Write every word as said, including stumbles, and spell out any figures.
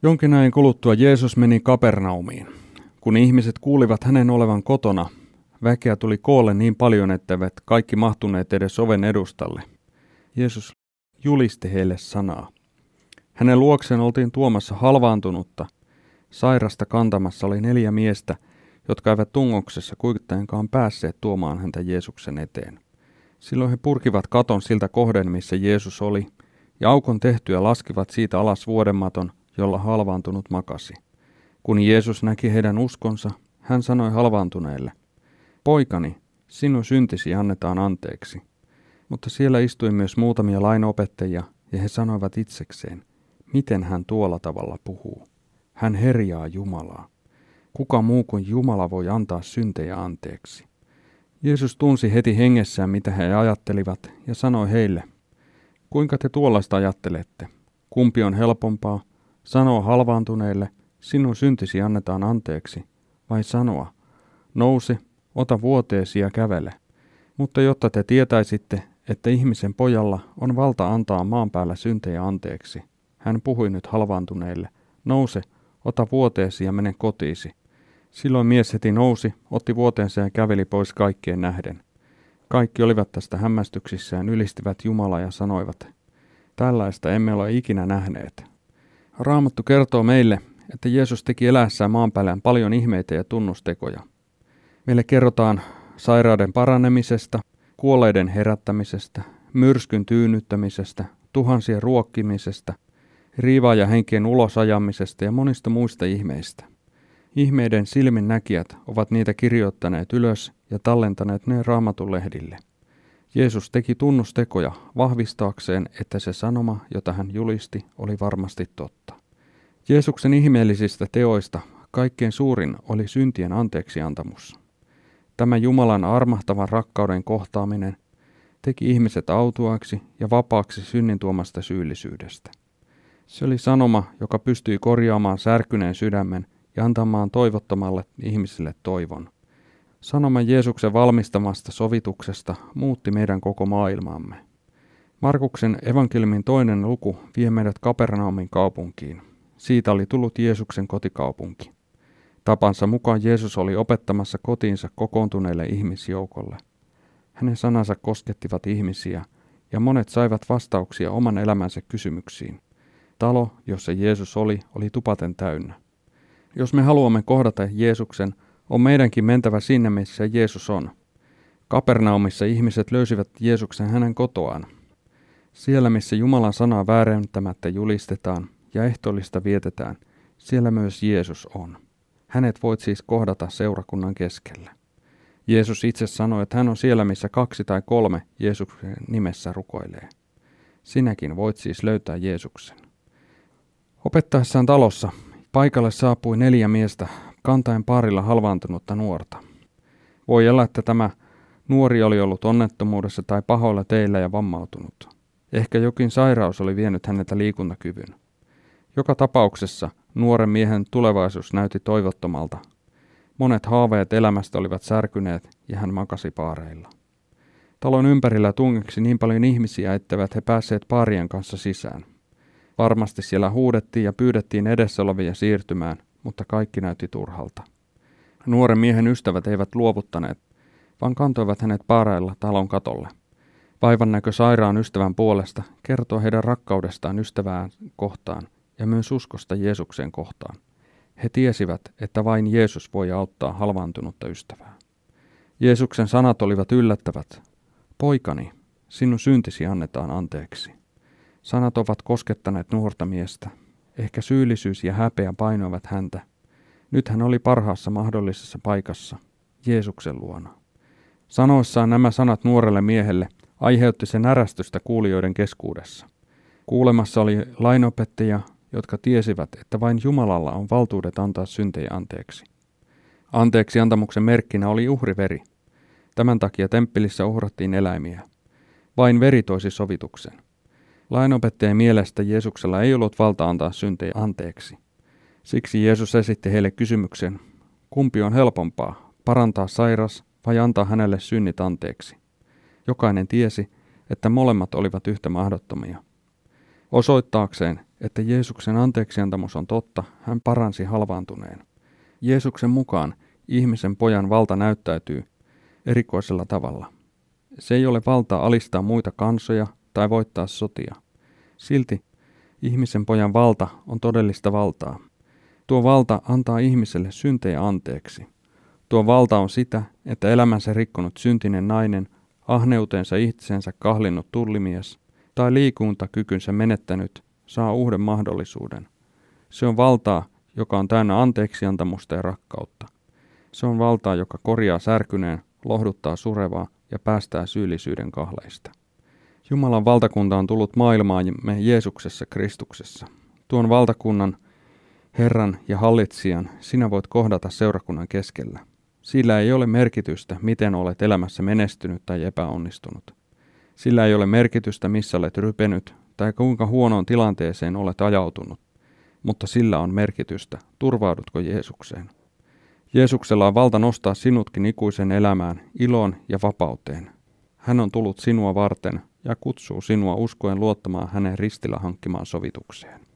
Jonkin ajan kuluttua Jeesus meni Kapernaumiin. Kun ihmiset kuulivat hänen olevan kotona, väkeä tuli koolle niin paljon, etteivät kaikki mahtuneet edes oven edustalle. Jeesus julisti heille sanaa. Hänen luokseen oltiin tuomassa halvaantunutta. Sairasta kantamassa oli neljä miestä, jotka eivät tungoksessa kuitenkaan päässeet tuomaan häntä Jeesuksen eteen. Silloin he purkivat katon siltä kohden, missä Jeesus oli, ja aukon tehtyä laskivat siitä alas vuodematon, jolla halvaantunut makasi. Kun Jeesus näki heidän uskonsa, hän sanoi halvaantuneelle, poikani, sinun syntisi annetaan anteeksi. Mutta siellä istui myös muutamia lainopettajia, ja he sanoivat itsekseen, miten hän tuolla tavalla puhuu. Hän herjaa Jumalaa. Kuka muu kuin Jumala voi antaa syntejä anteeksi? Jeesus tunsi heti hengessään, mitä he ajattelivat, ja sanoi heille, kuinka te tuollaista ajattelette? Kumpi on helpompaa, sanoa halvaantuneille, sinun syntisi annetaan anteeksi, vai sanoa, nouse, ota vuoteesi ja kävele. Mutta jotta te tietäisitte, että ihmisen pojalla on valta antaa maan päällä syntejä anteeksi, hän puhui nyt halvaantuneille, nouse, ota vuoteesi ja mene kotiisi. Silloin mies heti nousi, otti vuoteensa ja käveli pois kaikkien nähden. Kaikki olivat tästä hämmästyksissään, ylistivät Jumalaa ja sanoivat, tällaista emme ole ikinä nähneet. Raamattu kertoo meille, että Jeesus teki eläessään maan päällä paljon ihmeitä ja tunnustekoja. Meille kerrotaan sairauden paranemisesta, kuolleiden herättämisestä, myrskyn tyynnyttämisestä, tuhansien ruokkimisesta, riivaajahenkien ulosajamisesta ja monista muista ihmeistä. Ihmeiden silminnäkijät ovat niitä kirjoittaneet ylös ja tallentaneet ne Raamatun lehdille. Jeesus teki tunnustekoja vahvistaakseen, että se sanoma, jota hän julisti, oli varmasti totta. Jeesuksen ihmeellisistä teoista kaikkein suurin oli syntien anteeksiantamus. Tämä Jumalan armahtavan rakkauden kohtaaminen teki ihmiset autuaaksi ja vapaaksi synnin tuomasta syyllisyydestä. Se oli sanoma, joka pystyi korjaamaan särkyneen sydämen ja antamaan toivottomalle ihmisille toivon. Sanoma Jeesuksen valmistamasta sovituksesta muutti meidän koko maailmaamme. Markuksen evankeliumin toinen luku vie meidät Kapernaumin kaupunkiin. Siitä oli tullut Jeesuksen kotikaupunki. Tapansa mukaan Jeesus oli opettamassa kotiinsa kokoontuneelle ihmisjoukolle. Hänen sanansa koskettivat ihmisiä, ja monet saivat vastauksia oman elämänsä kysymyksiin. Talo, jossa Jeesus oli, oli tupaten täynnä. Jos me haluamme kohdata Jeesuksen, on meidänkin mentävä sinne, missä Jeesus on. Kapernaumissa ihmiset löysivät Jeesuksen hänen kotoaan. Siellä, missä Jumalan sanaa väärentämättä julistetaan ja ehtoollista vietetään, siellä myös Jeesus on. Hänet voit siis kohdata seurakunnan keskellä. Jeesus itse sanoi, että hän on siellä, missä kaksi tai kolme Jeesuksen nimessä rukoilee. Sinäkin voit siis löytää Jeesuksen. Opettaessaan talossa paikalle saapui neljä miestä kantaen parilla halvaantunutta nuorta. Voi olla, että tämä nuori oli ollut onnettomuudessa tai pahoilla teillä ja vammautunut. Ehkä jokin sairaus oli vienyt häneltä liikuntakyvyn. Joka tapauksessa nuoren miehen tulevaisuus näytti toivottomalta. Monet haaveet elämästä olivat särkyneet ja hän makasi paareilla. Talon ympärillä tungeksi niin paljon ihmisiä, etteivät he päässeet paarien kanssa sisään. Varmasti siellä huudettiin ja pyydettiin edessä olevia siirtymään, mutta kaikki näytti turhalta. Nuoren miehen ystävät eivät luovuttaneet, vaan kantoivat hänet paareilla talon katolle. Vaivan näkö sairaan ystävän puolesta kertoo heidän rakkaudestaan ystävään kohtaan ja myös uskosta Jeesukseen kohtaan. He tiesivät, että vain Jeesus voi auttaa halvaantunutta ystävää. Jeesuksen sanat olivat yllättävät. Poikani, sinun syntisi annetaan anteeksi. Sanat ovat koskettaneet nuorta miestä. Ehkä syyllisyys ja häpeä painoivat häntä. Nyt hän oli parhaassa mahdollisessa paikassa, Jeesuksen luona. Sanoissaan nämä sanat nuorelle miehelle aiheutti se närästystä kuulijoiden keskuudessa. Kuulemassa oli lainopettajia, jotka tiesivät, että vain Jumalalla on valtuudet antaa syntejä anteeksi. Anteeksi antamuksen merkkinä oli uhriveri. Tämän takia temppelissä uhrattiin eläimiä. Vain veri toisi sovituksen. Lainopettajien mielestä Jeesuksella ei ollut valta antaa syntejä anteeksi. Siksi Jeesus esitti heille kysymyksen, kumpi on helpompaa, parantaa sairas vai antaa hänelle synnit anteeksi. Jokainen tiesi, että molemmat olivat yhtä mahdottomia. Osoittaakseen, että Jeesuksen anteeksiantamus on totta, hän paransi halvaantuneen. Jeesuksen mukaan ihmisen pojan valta näyttäytyy erikoisella tavalla. Se ei ole valtaa alistaa muita kansoja tai voittaa sotia. Silti ihmisen pojan valta on todellista valtaa. Tuo valta antaa ihmiselle syntejä anteeksi. Tuo valta on sitä, että elämänsä rikkonut syntinen nainen, ahneuteensa itsensä kahlinnut tullimies tai liikuntakykynsä menettänyt saa uuden mahdollisuuden. Se on valtaa, joka on täynnä anteeksiantamusta ja rakkautta. Se on valtaa, joka korjaa särkyneen, lohduttaa surevaa ja päästää syyllisyyden kahleista. Jumalan valtakunta on tullut maailmaamme Jeesuksessa Kristuksessa. Tuon valtakunnan, Herran ja hallitsijan, sinä voit kohdata seurakunnan keskellä. Sillä ei ole merkitystä, miten olet elämässä menestynyt tai epäonnistunut. Sillä ei ole merkitystä, missä olet rypenyt tai kuinka huonoon tilanteeseen olet ajautunut. Mutta sillä on merkitystä, turvaudutko Jeesukseen. Jeesuksella on valta nostaa sinutkin ikuisen elämään, iloon ja vapauteen. Hän on tullut sinua varten ja kutsuu sinua uskoen luottamaan hänen ristillä hankkimaan sovitukseen.